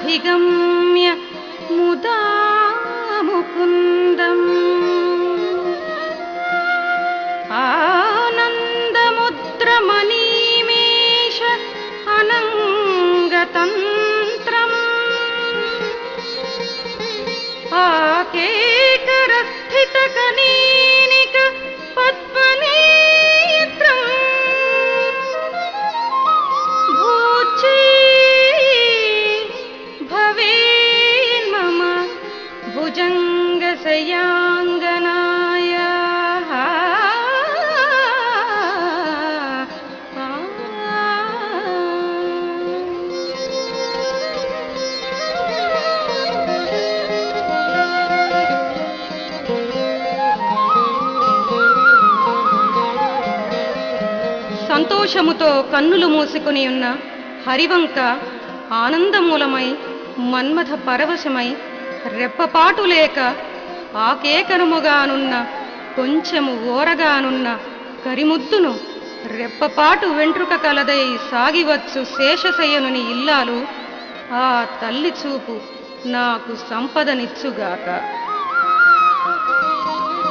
తమధిగమ్య ముదా ముకుందం ఆనందముద్రమణీమేష అనంగతంత్రం ఆకేకరస్థితకనీనిక పద్మనేత్రం భూచే భవేన్మమ భుజంగశయాంగనాయాః సంతోషముతో కన్నులు మూసుకుని ఉన్న హరివంక ఆనందమూలమై మన్మథ పరవశమై రెప్పపాటు లేక ఆకేకరముగానున్న కొంచెము ఓరగానున్న కరిముద్దును రెప్పపాటు వెంట్రుక కలదై సాగివచ్చు శేషశయనుని ఇల్లాలు ఆ తల్లి చూపు నాకు సంపదనిచ్చుగాక.